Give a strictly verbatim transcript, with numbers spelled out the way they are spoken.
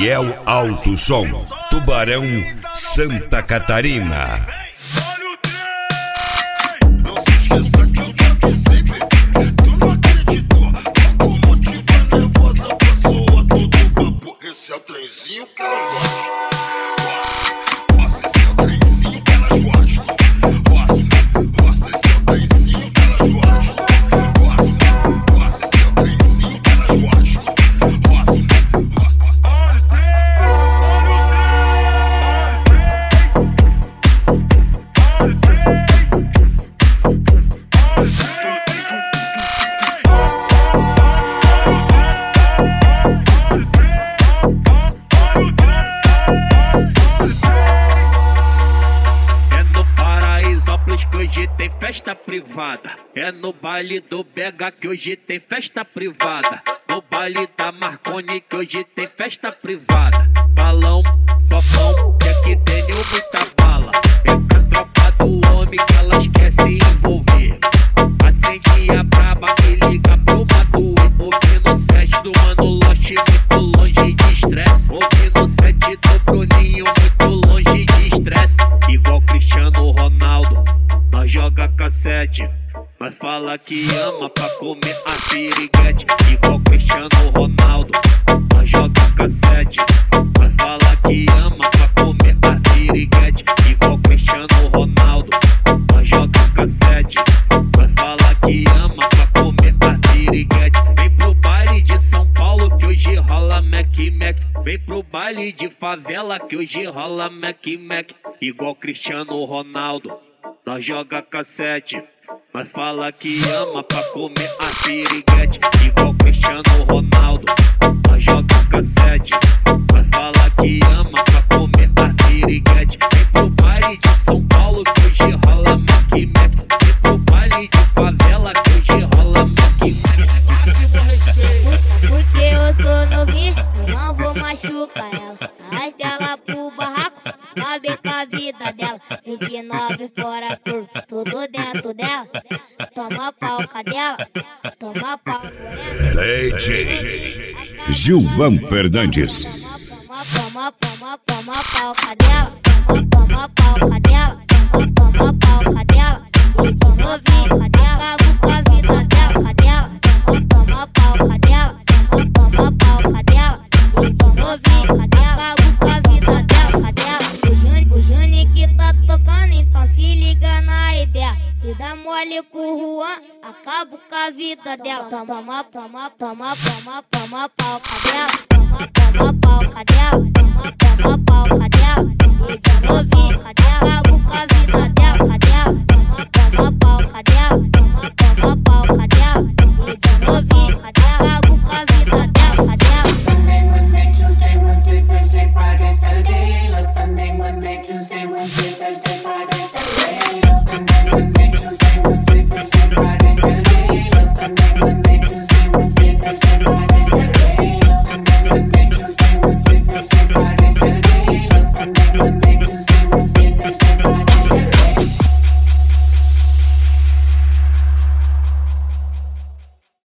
Ariel Alto Som, Tubarão, Santa Catarina. Não se esqueça que eu te avisei, bebê. Tu não acreditou, locomotiva nervosa passou a todo vapor. Esse é o trenzinho que elas gostam. Nossa, esse é o trenzinho que elas gostam. Nossa, nossa, esse é o trenzinho que elas gostam. Nossa, nossa, esse é o trenzinho que elas gostam. Nossa, nossa, nossa. Que hoje tem festa privada. É no baile do Bega que hoje tem festa privada. No baile da Marconi que hoje tem festa privada. Balão, topão, que aqui tem muita bala. É com a tropa do homem que elas quer se envolver. Acende a braba e liga pro Madu. Ouvindo o set do Mano Lost, muito longe de estresse. Ouvindo o set do Bruninho, muito longe de estresse. Igual Cristiano Ronaldo, nós joga cassete, nós fala que ama pra comer a piriguete. Igual Cristiano Ronaldo, nós joga cassete, nós fala que ama pra comer a piriguete. Igual Cristiano Ronaldo, nós joga cassete, nós fala que ama pra comer a piriguete. Vem pro baile de São Paulo que hoje rola Mac Mac. Vem pro baile de favela que hoje rola Mac Mac. Igual Cristiano Ronaldo, nós joga cassete, nós fala que ama pra comer a piriguete. Igual Cristiano Ronaldo, nós joga cassete, nós fala que ama pra comer a piriguete. Vem pro baile de São Paulo que hoje rola Mac Mac. Vem pro baile de favela que hoje rola Mac Mac. Porque eu sou novinho, eu não vou machucar ela. Arrasta ela pro barraco, sabe com a vida dela. vinte e nove fora curva, tudo dentro dela. Toma pau, cadela, toma pau, morena. D J Gilvan Fernandes. Toma, toma, toma, toma pau, cadela. Toma, toma pau, cadela. Toma, toma pau, cadela. Eu tô novinho, cadela, cago com a vida dela, cadela. Toma, toma pau, cadela. Toma, toma pau, cadela. Eu tô novinho, cadela, cago com a vida dela, cadela. O Júnior, o Júnior que tá tocando, então se liga na ideia. E dá mole com o Juan, acabo com a vida dela. Toma, toma, toma, toma, toma, toma pau, cadela. Toma, toma pau, cadela. Toma, toma pau, cadela. Eu tô novinho, cadela, cago com a vida dela, cadela. Toma, toma pau, cadela. Toma, toma pau, cadela. Eu tô novinho, cadela, cago com a vida dela, cadela. Sunday, Monday, Tuesday, Wednesday, Thursday, Friday, Saturday. Look, Sunday, Monday, Tuesday, Wednesday, Thursday, Friday, Saturday. Look, Sunday, Monday, Tuesday, Wednesday, Thursday, Friday.